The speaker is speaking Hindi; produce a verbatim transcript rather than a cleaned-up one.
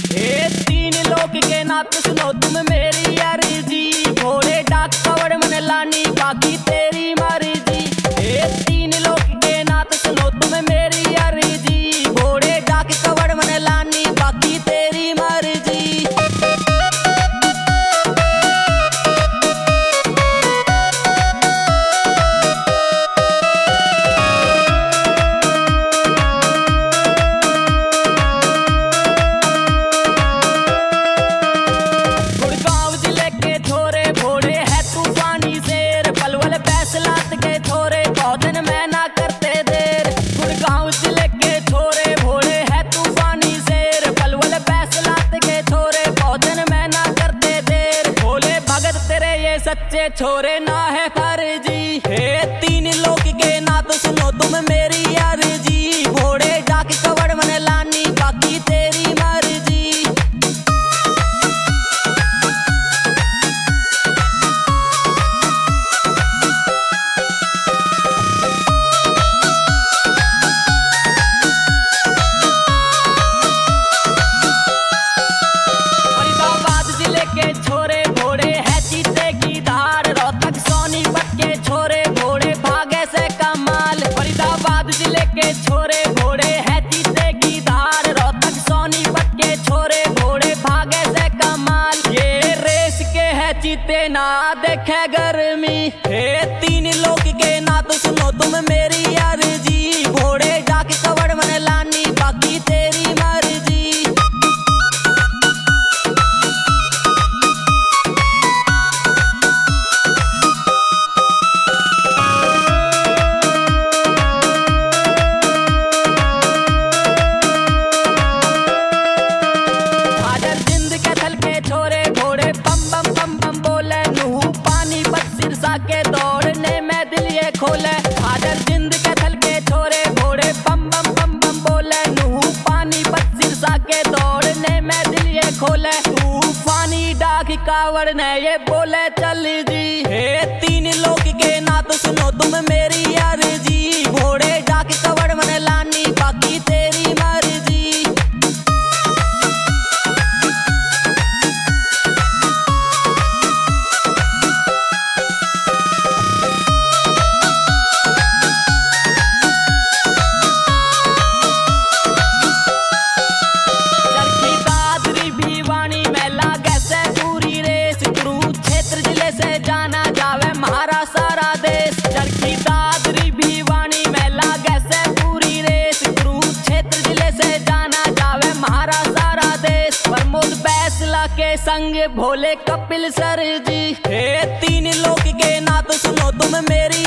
हे तीन लोक के नाथ सुनो तुम मेरी अर्जी, भोले डाक कवड़ मन लानी बाकी तेरी मर्जी। हे तीन लोक के नाथ सुनो तुम मेरी अर्जी, भोले डाक कवड़ मन लानी बाकी तेरी मर्जी। सच्चे छोरे ना है फर्जी। हे तीन लोक के नाथ सुनो तुम मेरी अर्जी, भोले डाक कवड़ मन लानी बाकी तेरी मर्जी। फरीदाबाद जिले के छोरे भोले है जीते की धार, रोहतक सोनीपत के छोरे भोले भागे से कमाल। फरीदाबाद जिले के छोरे भोले है जीते की धार, रोहतक सोनीपत के छोरे भोले भागे से कमाल। ये रेस के है जीते ना देखे गर्मी। हे तीन लोक के नाथ सुनो तुम मेरी अर्जी, भोले डाक कवड़ मन लानी बाकी तेरी मर्जी। के दौड़ने में दिल ये खोले, हाजर जिंद के थल के छोरे भोरे बम बम बम बम बोले। नूह पानी बद सिरसा के दौड़ने में दिल ये खोले, तूफानी डाक कावड़ ने ये बोले चल जी। हे तीन लोक के नाथ सुनो तुम मेरी अर्जी, भोले डाक कवड़ मन लानी बाकी तेरी मर्जी। से जाना जावे महारा सारा देश, चरखी दादरी भिवानी में लागे से पूरी रेस। कुरुक्षेत्र जिले से जाना जावे महारा सारा देश, प्रमोद बैसला के संग भोले कपिल सर जी। हे तीन लोक के नाथ सुनो तुम मेरी